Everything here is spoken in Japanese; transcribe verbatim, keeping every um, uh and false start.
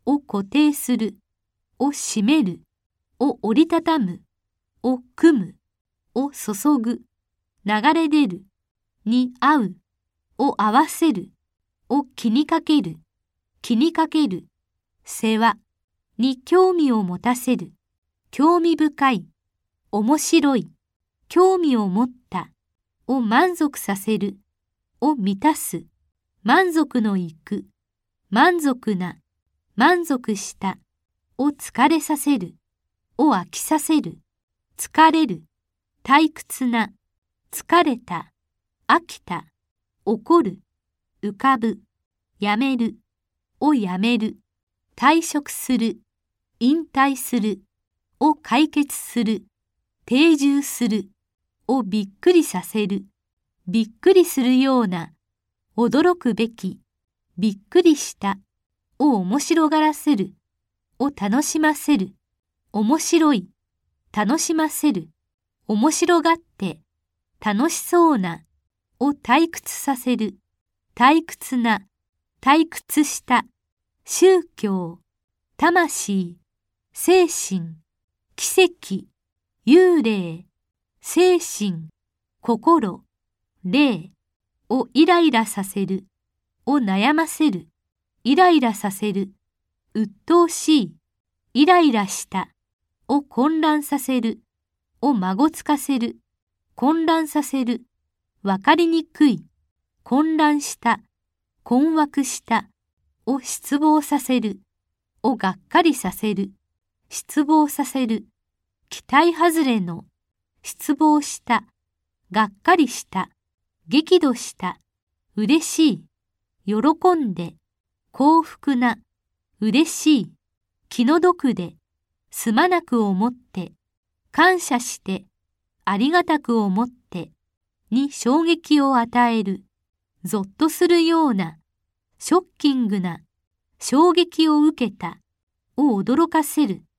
を固定する、を締める、を折りたたむ、を組む、を注ぐ、流れ出る、に合う、を合わせる、を気にかける、気にかける、世話、に興味を持たせる、興味深い、面白い、興味を持った、を満足させる、を満たす、満足のいく、満足な、満足した、を疲れさせる、を飽きさせる、疲れる、退屈な、疲れた、飽きた、怒る、浮かぶ、やめる、をやめる、退職する、引退する、を解決する、定住する、をびっくりさせる、びっくりするような、驚くべき、びっくりした、を面白がらせる、を楽しませる、面白い、楽しませる、面白がって、楽しそうな、を退屈させる、退屈な、退屈した、宗教、魂、精神、奇跡、幽霊、精神、心、霊をイライラさせる、を悩ませる、イライラさせる、鬱陶しい、イライラした、を混乱させる、をまごつかせる、混乱させる、わかりにくい、混乱した、困惑した、を失望させる、をがっかりさせる、失望させる、期待外れの、失望した、がっかりした、激怒した、嬉しい、喜んで、幸福な、嬉しい、気の毒で、すまなく思って、感謝して、ありがたく思って、に衝撃を与える、ぞっとするような、ショッキングな、衝撃を受けた、を驚かせる。